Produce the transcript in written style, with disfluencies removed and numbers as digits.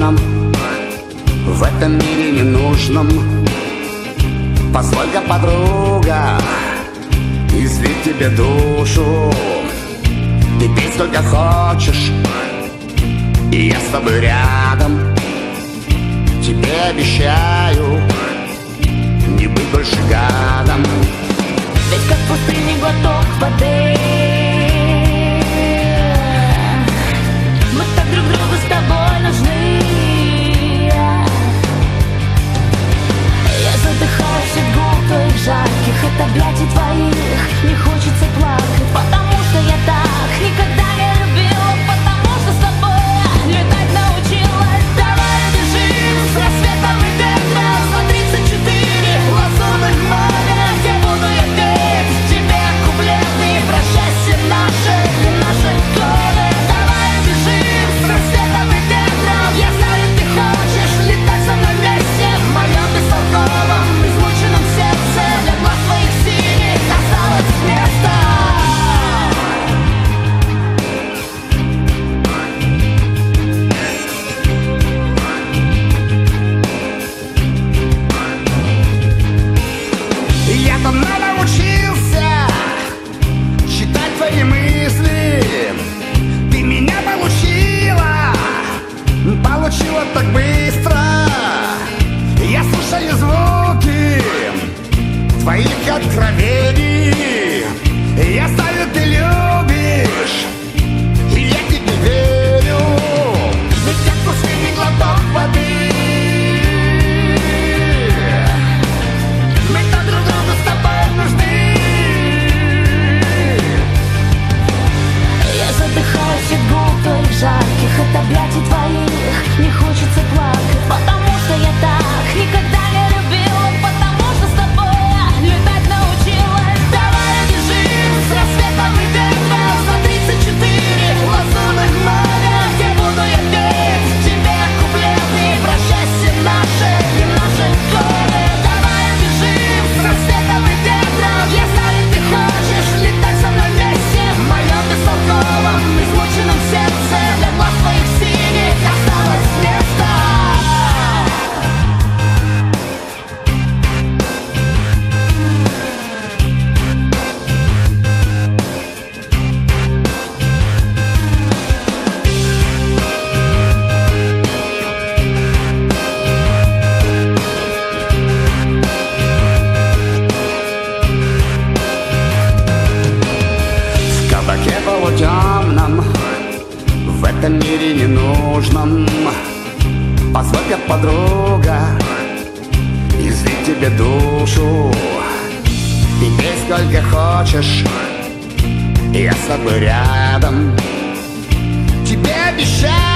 темном, в этом мире ненужном. Позволь-ка, подруга, излить тебе душу. Ты пей сколько хочешь, и я с тобой рядом. Тебе обещаю не быть больше гадом. Ведь как в пустыне глоток воды, мы так друг другу с тобой нужны. Я задыхаюсь от губ твоих жарких, от объятий твоих не хочется плакать, потому что я так никогда не любила, потому что с тобой летать научилась. Давай бежим с рассветом и ветром за 34 лазурных моря, где буду я петь тебе куплеты про счастье наше и наши годы. Давай бежим с рассветом и ветром, я знаю, ты хочешь летать со мной вместе в моем бестолковом, измученном сердце. Для глаз твоих синих осталось место. Я давно научился читать твои мысли. Ты меня получила так быстро. Я слушаю звуки твоих откровений. Я знаю, ты любишь, и я тебе верю. Ведь как последний глоток воды, мы так друг другу с тобой нужны. Я задыхаюсь от губ твоих жарких, от объятий твоих не хочется плакать, потому что я так никогда не любила, потому что с тобой летать научилась. Давай бежим с рассветом и ветром за 34 лазурных моря, где буду я петь тебе куплеты про счастье наше и наши годы. Давай бежим с рассветом и ветром, я знаю, ты хочешь летать со мной вместе в моем бестолковом, измученном сердце. Для глаз твоих синих осталось место. В кабаке полутемном, в этом мире ненужном, позволь-ка, подруга, излить тебе душу. Ты пей сколько хочешь, и я с тобой рядом. Тебе обещаю